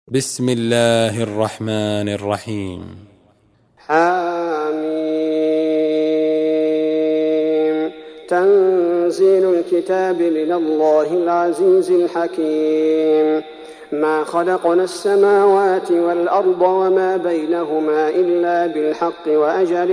بسم الله الرحمن الرحيم. حميم. تنزيل الكتاب من الله العزيز الحكيم. ما خلقنا السماوات والأرض وما بينهما إلا بالحق وأجل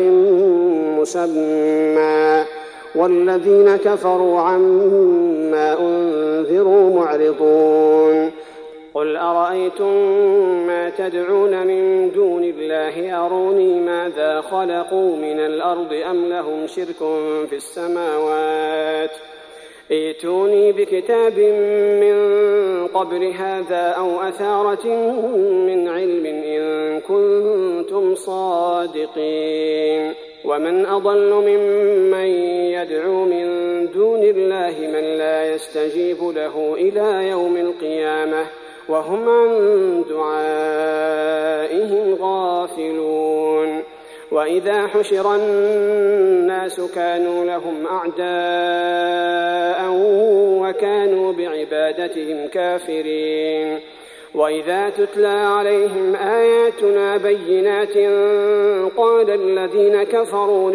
مسمى والذين كفروا عما أنذروا معرضون. قل أرأيتم ما تدعون من دون الله أروني ماذا خلقوا من الأرض أم لهم شرك في السماوات ائتوني بكتاب من قبل هذا أو أثارة من علم إن كنتم صادقين. ومن أضل ممن يدعو من دون الله من لا يستجيب له إلى يوم القيامة وهم عن دعائهم غافلون. وإذا حشر الناس كانوا لهم أعداء وكانوا بعبادتهم كافرين. وإذا تتلى عليهم آياتنا بينات قال الذين كفروا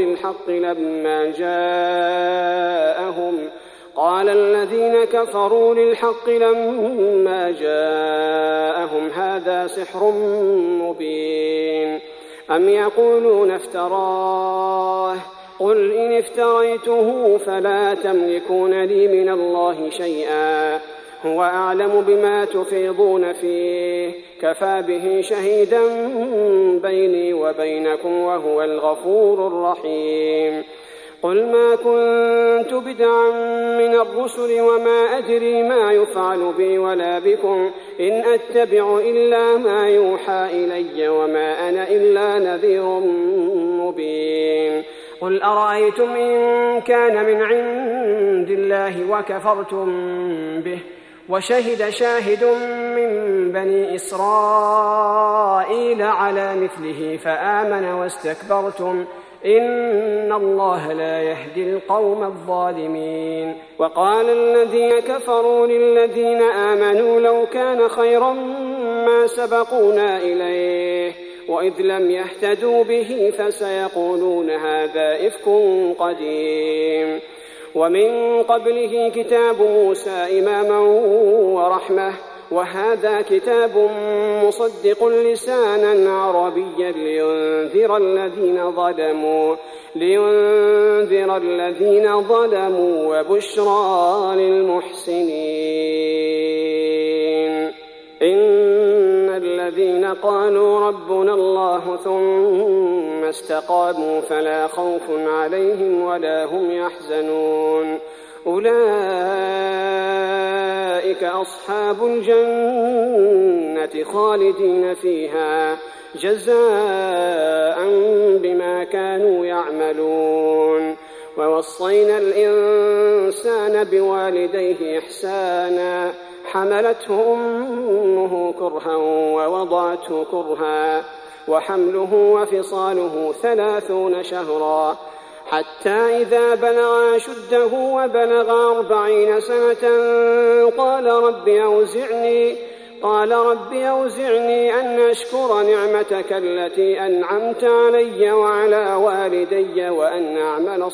للحق لما جاءهم هذا سحر مبين أم يقولون افتراه قل إن افتريته فلا تملكون لي من الله شيئا هو أعلم بما تفيضون فيه كفى به شهيدا بيني وبينكم وهو الغفور الرحيم. قل ما كنت بدعا من الرسل وما أدري ما يفعل بي ولا بكم إن أتبع إلا ما يوحى إلي وما أنا إلا نذير مبين. قل أرأيتم إن كان من عند الله وكفرتم به وشهد شاهد من بني إسرائيل على مثله فآمن واستكبرتم إن الله لا يهدي القوم الظالمين. وقال الذين كفروا للذين آمنوا لو كان خيرا ما سبقونا إليه وإذ لم يهتدوا به فسيقولون هذا إفك قديم. ومن قبله كتاب موسى إماما ورحمة وهذا كتاب مصدق لسانا عربيا لينذر الذين ظلموا وبشرى للمحسنين. إن الذين قالوا ربنا الله ثم استقاموا فلا خوف عليهم ولا هم يحزنون أولئك أصحاب الجنة خالدين فيها جزاء بما كانوا يعملون. ووصينا الإنسان بوالديه إحسانا حملته أمه كرها ووضعته كرها وحمله وفصاله 30 شهرا حتى إذا بلغ أشده وبلغ 40 سنة قال رب أوزعني أن أشكر نعمتك التي أنعمت علي وعلى والدي وأن أعمل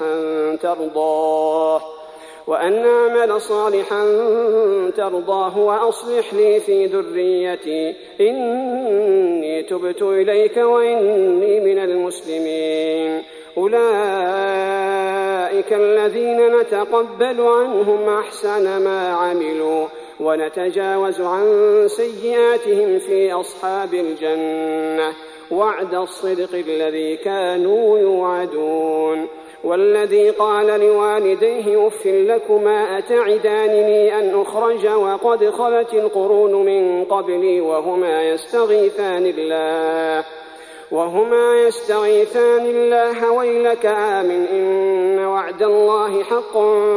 صالحا ترضاه وأصلح لي في ذريتي إني تبت إليك وإني من المسلمين. أولئك الذين نتقبل عنهم أحسن ما عملوا ونتجاوز عن سيئاتهم في أصحاب الجنة وعد الصدق الذي كانوا يوعدون. والذي قال لوالديه أف لكما أتعدانني أن أخرج وقد خلت القرون من قبلي وهما يستغيثان الله ويلك آمن إن وعد الله حق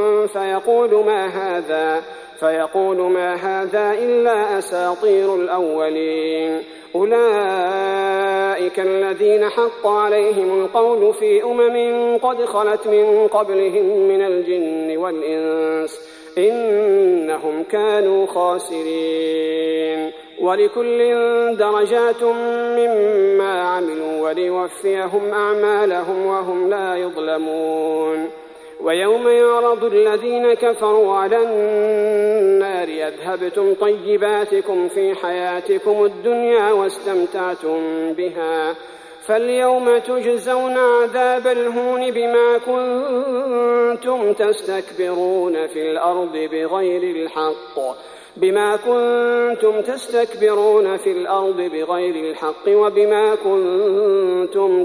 فيقول ما هذا إلا أساطير الأولين. أولئك الذين حق عليهم القول في قد خلت من قبلهم من الجن والإنس إنهم كانوا خاسرين. ولكل درجات مما عملوا وليوفيهم أعمالهم وهم لا يظلمون. ويوم يعرض الذين كفروا على النار أذهبتم طيباتكم في حياتكم الدنيا واستمتعتم بها فاليوم تجزون عذاب الهون بما كنتم تستكبرون في الأرض بغير الحق وبما كنتم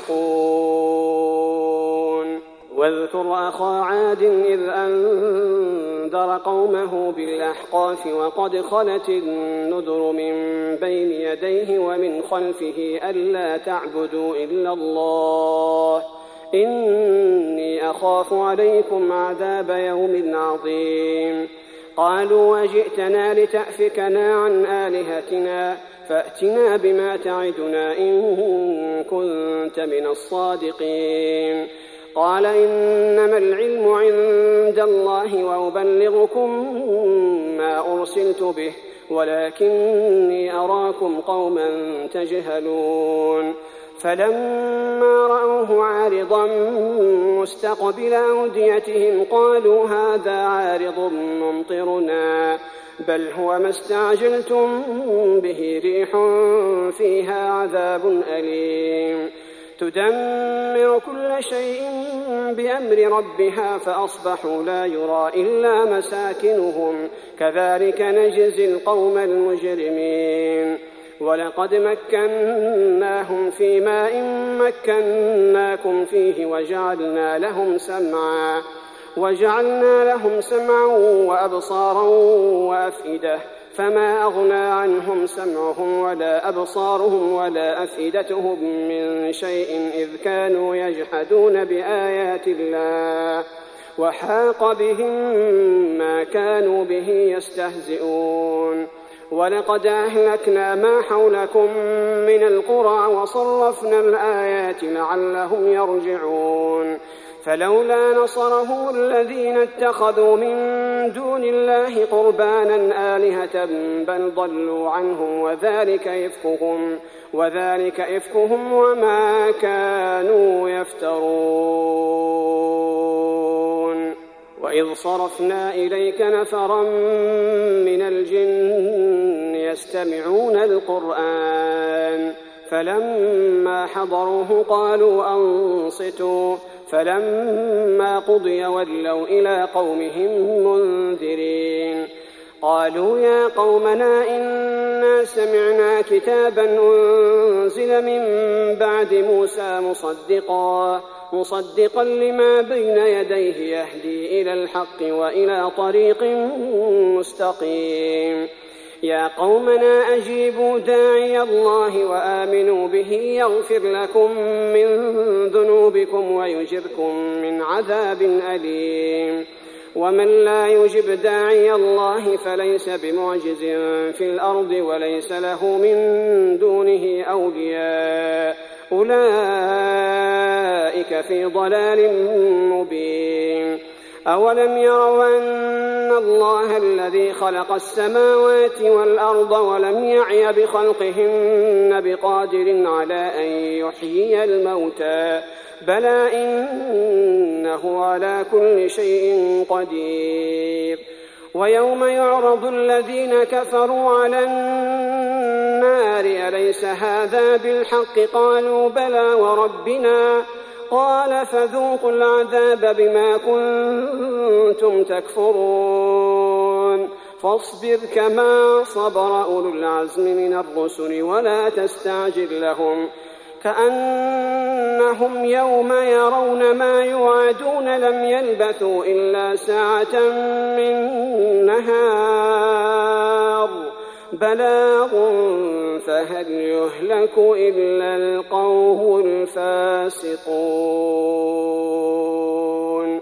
تفسقون. واذكر أخا عاد إذ أنذر قومه بالأحقاف وقد خلت النذر من بين يديه ومن خلفه ألا تعبدوا إلا الله إني أخاف عليكم عذاب يوم عظيم. قالوا وجئتنا لتأفكنا عن آلهتنا فأتنا بما تعدنا إن كنت من الصادقين. قال إنما العلم عند الله وأبلغكم ما أرسلت به ولكني أراكم قوما تجهلون. فلما رأوه عارضا مستقبل أوديتهم قالوا هذا عارض ممطرنا بل هو ما استعجلتم به ريح فيها عذاب أليم تدمر كل شيء بأمر ربها فأصبحوا لا يرى إلا مساكنهم كذلك نجزي القوم المجرمين. ولقد مكناهم في ماء مكناكم فيه وجعلنا لهم سمعا وأبصارا وأفئدة فما أغنى عنهم سمعهم ولا أبصارهم ولا أفئدتهم من شيء إذ كانوا يجحدون بآيات الله وحاق بهم ما كانوا به يستهزئون. ولقد أهلكنا ما حولكم من القرى وصرفنا الآيات لعلهم يرجعون. فلولا نصرهم الذين اتخذوا من دون الله قربانا آلهة بل ضلوا عنهم وذلك إفكهم وما كانوا يفترون. وإذ صرفنا إليك نفرا من الجن يستمعون القرآن فلما حضروه قالوا أنصتوا فلما قضي ولوا إلى قومهم منذرين. قالوا يا قومنا إنا سمعنا كتابا أنزل من بعد موسى مصدقا لما بين يديه يهدي إلى الحق وإلى طريق مستقيم. يا قومنا أجيبوا داعي الله وآمنوا به يغفر لكم من ذنوبكم ويجركم من عذاب أليم. ومن لا يجب داعي الله فليس بمعجز في الأرض وليس له من دونه أولياء أولئك في ضلال مبين. أولم يروا أن الله الذي خلق السماوات والأرض ولم يعي بخلقهن بقادر على أن يحيي الموتى بلى إنه على كل شيء قدير. ويوم يعرض الذين كفروا على النار أليس هذا بالحق قالوا بلى وربنا قال فذوقوا العذاب بما كنتم تكفرون. فاصبر كما صبر أولو العزم من الرسل ولا تستعجل لهم كأنهم يوم يرون ما يوعدون لم يلبثوا إلا ساعة من نهار بلاغ فهل يهلك إلا القوم الفاسقون.